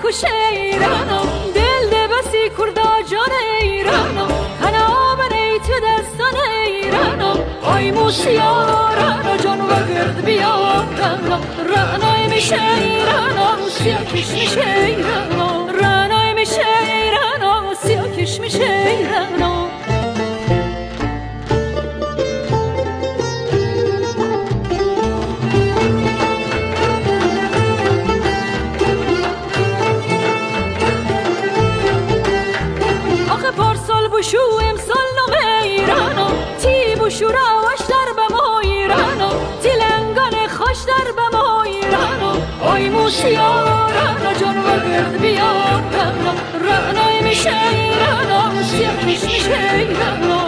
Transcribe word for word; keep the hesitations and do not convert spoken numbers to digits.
شیرانم دل ده بسی کردا جان ایرانم هنا بنی تو دستان ایرانم آی موسیارانم جان و گرد بیارانم رانای میشه ایرانم سیاکش میشه ایرانم رانای میشه ایرانم سیاکش میشه ایرانم بشو امسال نام ایرانم تی بشو راوش در بما ایرانم تی لنگان خوش در بما ایرانم آی موسیارانم جان و گرد بیارانم رانای میشه ایرانم سیاکش میشه ایرانم